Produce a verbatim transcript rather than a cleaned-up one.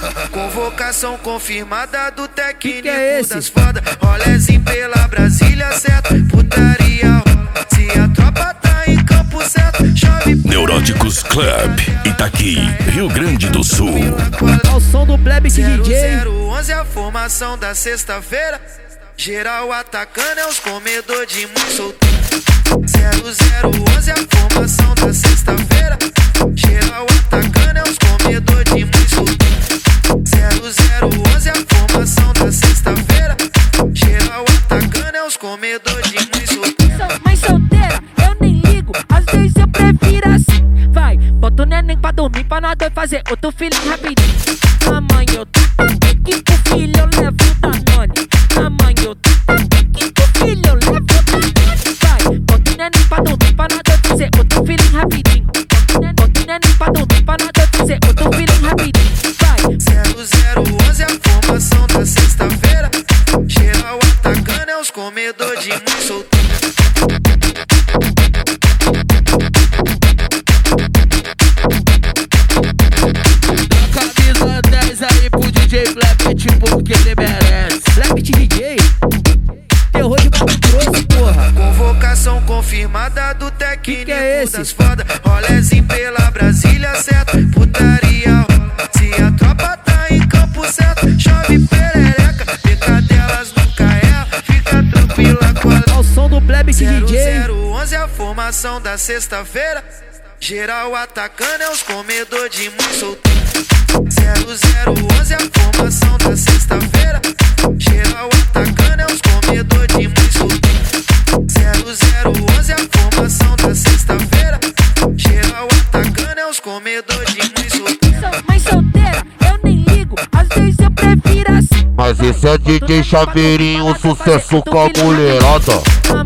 Convocação confirmada do técnico que é esse? das foda. Rolezinho pela Brasília, certo? Putaria rola. Se a tropa tá em campo certo, chove. Neuróticos Club, Itaqui, Rio Grande do Sul. Ao som do Plebe D J. zero zero onze a formação da sexta-feira. Geral atacando é os comedor de muito solteiro. zero zero onze a formação da sexta-feira. Geral atacando é os comedor de muito solteiro. zero zero onze a formação da sexta-feira. Geral atacando é os comedor de muito solteiro. Sou mais solteira, eu nem ligo, às vezes eu prefiro assim. Vai, bota o neném pra dormir, pra nós dois fazer outro filhinho rapidinho. Mamãe, eu tô que pro filho eu levo Danone. Mamãe, eu tô que pro filho eu levo Danone. Vai, bota o neném pra dormir, pra nós dois fazer outro filhinho rapidinho. Bota o neném pra dormir, pra nós dois fazer outro filhinho rapidinho. Vai. zero zero onze a formação da sexta-feira. Geral atacando é os comedor de muito solteiro. Camisa dez aí pro D J Plebe, porque ele merece. Plebe D J, terror de Mato Grosso, porra. Convocação confirmada do técnico que é esse? das foda. Rolezinho pela Brasília, certo? Putaria rola. Se a tropa tá em campo certo, chove perereca. Pecadelas nunca erra, fica tranquila com a. Ao som do Plebe D zero J. zero onze a formação da sexta-feira. Geral atacando é os comedor de muito solteiro. zero zero onze a formação da sexta-feira. Geral atacando é os comedor de muito solteiro. zero zero onze a formação da sexta-feira. Geral atacando é os comedor de muito solteiro. Sou mais solteira, eu nem ligo, às vezes eu prefiro assim. Mas esse é D J Chaveirinho, sucesso com a mulherada.